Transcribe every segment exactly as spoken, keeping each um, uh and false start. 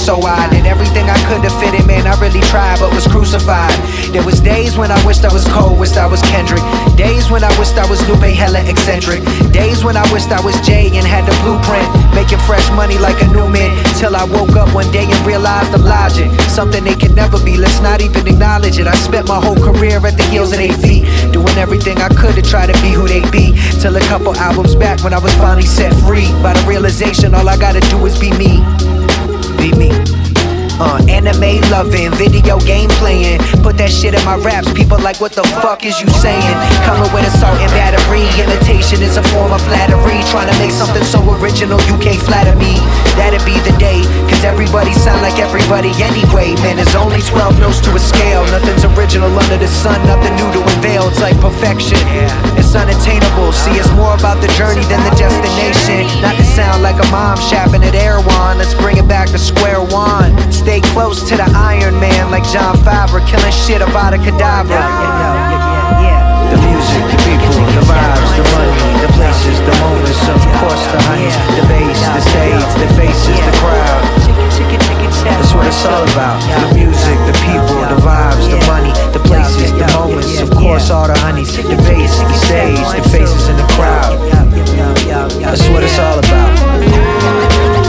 so I did everything I could to fit in, man, I really tried, but was crucified. There was days when I wished I was Cole, wished I was Kendrick. Days when I wished I was Lupe, hella eccentric. Days when I wished I was Jay and had the blueprint, making fresh money like a new man. Till I woke up one day and realized the logic, something they can never be, let's not even acknowledge it. I spent my whole career at the heels of their feet, doing everything I could to try to be who they be. Till a couple albums back when I was finally set free by the realization all I gotta do is be me. Be me. Uh, anime loving, video game playing, put that shit in my raps. People like, what the fuck is you saying? Coming with assault and battery, imitation is a form of flattery. Trying to make something so original you can't flatter me. That'd be the day, cause everybody sound like everybody anyway. Man, there's only twelve notes to a scale. Nothing's original under the sun, nothing new to unveil. It's like perfection, it's unattainable. See, it's more about the journey than the destination. Not to sound like a mom shapping at Erewhon, let's bring it back to square one. Stay close to the Iron Man like John Favreau, killing shit about a cadaver. Yeah, yeah, yeah, yeah. The music, the people, the vibes, the money, the places, the moments, of course the honeys, the bass, the stage, the faces, the crowd. That's what it's all about. The music, the people, the vibes, the money, the places, the moments, of course all the honeys, the bass, the stage, the faces, and the crowd. That's what it's all about.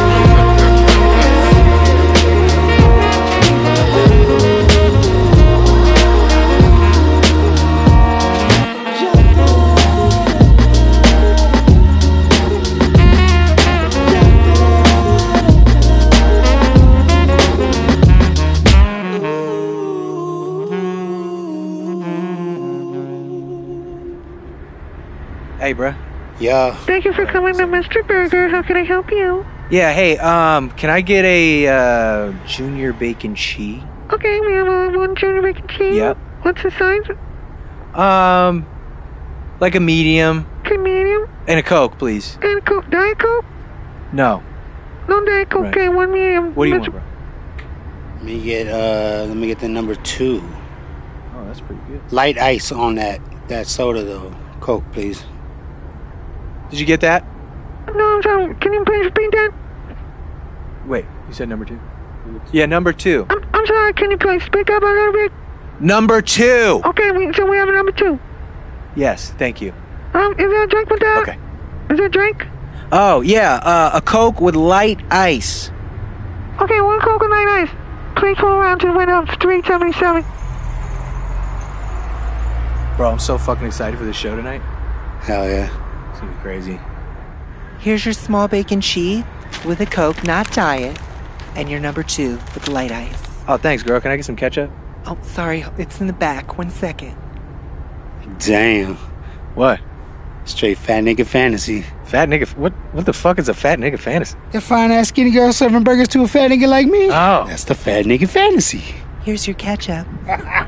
Hey, bruh. Yeah. Thank you for coming to Mister Burger. How can I help you? Yeah, hey, um, can I get a uh, junior bacon cheese? Okay, we have a one junior bacon cheese. Yep. What's the size? Um, like a medium. Okay, medium. And a Coke, please. And a Coke. Diet Coke? No. No Diet Coke. Right. Okay, one medium. What do you Mister want, bro? Let me get uh let me get the number two. Oh, that's pretty good. Light ice on that that soda though. Coke, please. Did you get that? No, I'm sorry. Can you please repeat that? Wait, you said number two? Yeah, number two. I'm, I'm sorry. Can you please speak up a little bit? Number two! Okay, we, so we have a number two. Yes, thank you. Um, is there a drink with that? Okay. Is there a drink? Oh, yeah, uh, a Coke with light ice. Okay, one Coke and light ice. Please pull around to the window of three seventy-seven. Bro, I'm so fucking excited for this show tonight. Hell yeah. It's gonna be crazy. Here's your small bacon cheese with a Coke, not diet, and your number two with light ice. Oh, thanks, girl. Can I get some ketchup? Oh, sorry, it's in the back. One second. Damn. What? Straight fat nigga fantasy. Fat nigga? What What the fuck is a fat nigga fantasy? That fine ass skinny girl serving burgers to a fat nigga like me? Oh. That's the fat nigga fantasy. Here's your ketchup.